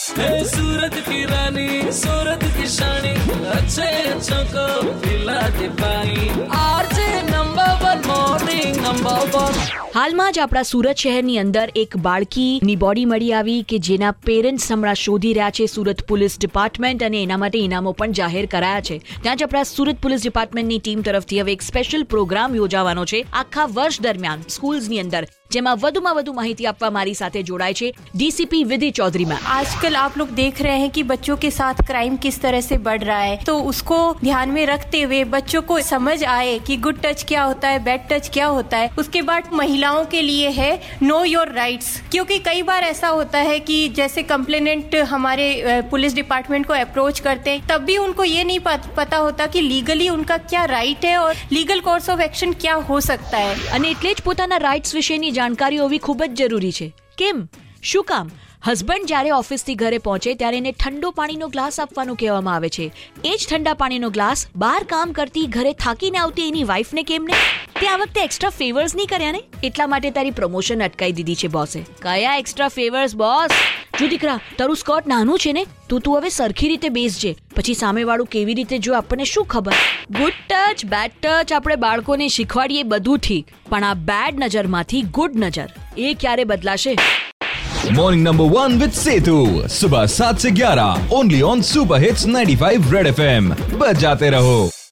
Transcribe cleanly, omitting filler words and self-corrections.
सूरत की रानी, सूरत की शानी, अच्छे अच्छों को पिलाती पानी। RJ number 1 morning number 1। હાલમાં જ આપણા સુરત શહેરની અંદર એક બાળકીની બોડી મળી આવી કે જેના પેરેન્ટ્સ હમણાં શોધી રહ્યા છે સુરત પોલીસ ડિપાર્ટમેન્ટ, અને એના માટે ઇનામો પણ જાહેર કરાયા છે. ત્યાં જ આપણા સુરત પોલીસ ડિપાર્ટમેન્ટની ટીમ તરફથી હવે એક સ્પેશિયલ પ્રોગ્રામ યોજાવાનો છે આખા વર્ષ દરમિયાન સ્કૂલ્સની અંદર, જેમાં વધુમાં વધુ માહિતી આપવા મારી સાથે જોડાય છે डीसीपी विधि चौधरी मैम. आजकल आप लोग देख रहे हैं कि बच्चों के साथ क्राइम किस तरह से बढ़ रहा है, तो उसको ध्यान में रखते हुए बच्चों को समझ आए कि गुड टच क्या होता है, बैड टच क्या होता है. उसके बाद महिलाओं के लिए है नो योर राइट्स, क्योंकि कई बार ऐसा होता है कि जैसे कंप्लेनेंट हमारे पुलिस डिपार्टमेंट को अप्रोच करते हैं, तब भी उनको ये नहीं पता होता कि लीगली उनका क्या राइट है और लीगल कोर्स ऑफ एक्शन क्या हो सकता है. અને એટલે જ પોતાના રાઇટ્સ વિશેની જાણકારી હોવી ખૂબ જ જરૂરી છે. કેમ? શું કામ? હસબન્ડ જ્યારે ઓફિસથી ઘરે પહોંચે ત્યારે એને ઠંડો પાણીનો ગ્લાસ આપવાનું કહેવામાં આવે છે. એ જ ઠંડા પાણીનો ગ્લાસ બહાર કામ કરતી, ઘરે થાકીને આવતી એની વાઈફને કેમ ને? તે આ વખતે એક્સ્ટ્રા ફેવર્સ નહીં કર્યા ને? એટલા માટે તારી પ્રમોશન અટકાવી દીધી છે બોસે. કયા એક્સ્ટ્રા ફેવર્સ બોસ? જો દીકરા, તારું સ્કર્ટ નાનું છે ને, તો તું હવે સરખી રીતે બેસજે. પછી સામેવાળું કેવી રીતે જો આપણને શું ખબર? ગુડ ટચ, બેડ ટચ આપણે બાળકોને શીખવાડીએ બધું ઠીક, પણ આ બેડ નજરમાંથી ગુડ નજર એ ક્યારે બદલાશે? मॉर्निंग नंबर 1 विद सेतु सुबह 7 से 11 only on super hits 95 red FM. बजाते रहो.